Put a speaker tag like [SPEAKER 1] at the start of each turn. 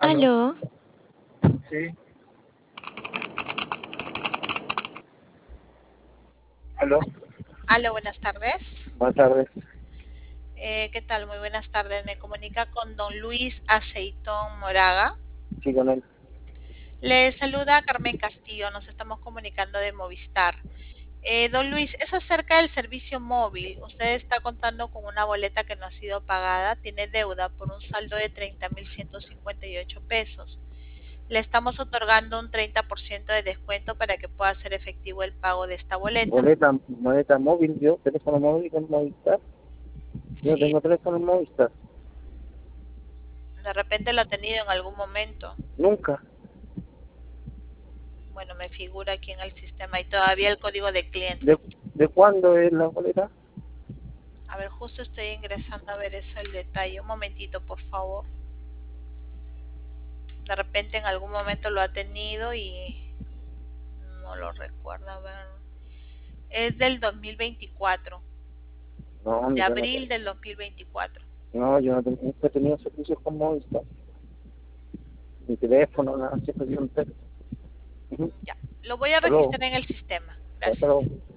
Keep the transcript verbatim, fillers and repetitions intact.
[SPEAKER 1] ¿Aló?
[SPEAKER 2] Aló,
[SPEAKER 1] Sí. ¿Aló?
[SPEAKER 3] Aló, buenas tardes.
[SPEAKER 1] Buenas tardes.
[SPEAKER 3] Eh, ¿Qué tal? Muy buenas tardes. Me comunica con don Luis Aceitón Moraga.
[SPEAKER 1] Sí, con él.
[SPEAKER 3] Le saluda Carmen Castillo. Nos estamos comunicando de Movistar. Eh, don Luis, es acerca del servicio móvil. Usted está contando con una boleta que no ha sido pagada. Tiene deuda por un saldo de treinta mil ciento cincuenta y ocho pesos. Le estamos otorgando un treinta por ciento de descuento para que pueda hacer efectivo el pago de esta boleta.
[SPEAKER 1] Boleta, boleta móvil, yo, teléfono móvil con Movistar. Yo
[SPEAKER 3] Sí,
[SPEAKER 1] tengo teléfono Movistar.
[SPEAKER 3] de repente lo ha tenido en algún momento.
[SPEAKER 1] Nunca.
[SPEAKER 3] Bueno, me figura aquí en el sistema y todavía el código de cliente.
[SPEAKER 1] ¿De, de cuándo es la boleta?
[SPEAKER 3] A ver, justo estoy ingresando a ver eso el detalle. Un momentito, por favor. De repente en algún momento lo ha tenido y no lo recuerdo. A ver. Es del dos mil veinticuatro,
[SPEAKER 1] No,
[SPEAKER 3] de
[SPEAKER 1] yo no,
[SPEAKER 3] abril del dos mil veinticuatro.
[SPEAKER 1] no, yo no tengo, nunca he tenido servicios con Movistar. Mi teléfono, nada, siempre ha sido un teléfono. Ujú.
[SPEAKER 3] Ya, lo voy a
[SPEAKER 1] Hasta luego.
[SPEAKER 3] registrar en el sistema.
[SPEAKER 1] Hasta luego.
[SPEAKER 3] Gracias.